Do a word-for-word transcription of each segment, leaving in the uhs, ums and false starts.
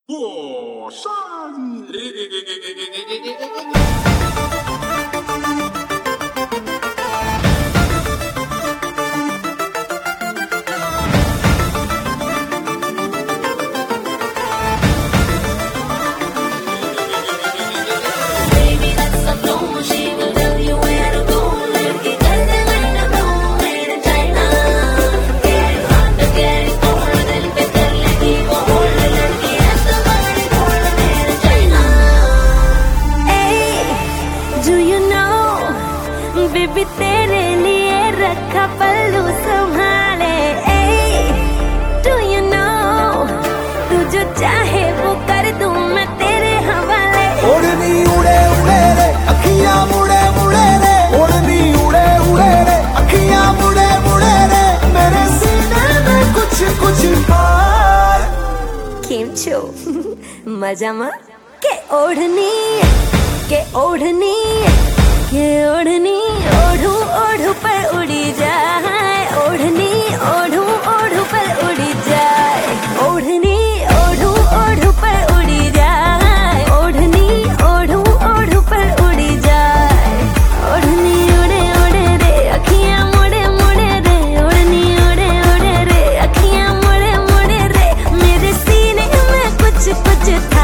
火山。 baby तेरे लिए रखा पल्लू संभाले। डू यू नो तू जो चाहे वो कर दूं मैं तेरे हवाले। ओढ़नी उड़े उड़े रे अखियां मुड़े मुड़े रे, ओढ़नी उड़े उड़े रे अखियां मुड़े मुड़े रे, मेरे सीने में कुछ कुछ खाए। केम छो मजा मा के ओढ़नी के ओढ़नी के ओढ़नी ओढ़ू ओढ़ू पर उड़ी जाए, ओढ़नी ओढ़ू ओढ़ू पर उड़ी जाए, ओढ़नी ओढ़ू ओढ़ू पर उड़ी जाए, ओढ़नी ओढ़ू ओढ़ू पर उड़ी जाए। ओढ़नी उड़े उड़े रे अखियां मुड़े मुड़े रे, ओढ़नी उड़े उड़े रे अखियां मुड़े मुड़े रे, मेरे सीने में कुछ कुछ था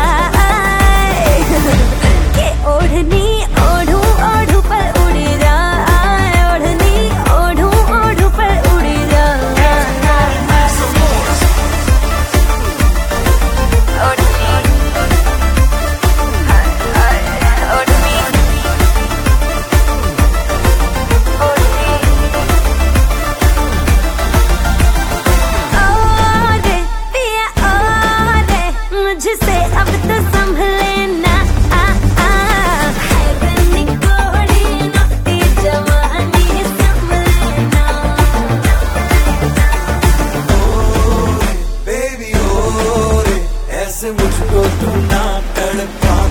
के ओढ़नी ओढ़ू ओढ़ू पर उड़ी जाए, ओढ़नी ओढ़ू ओढ़ू पर उड़ी जाए। ओढ़नी ओढ़नी ओ रे पिया ओ रे मुझसे अब तो संभले ना। मुझको तू ना तड़पा।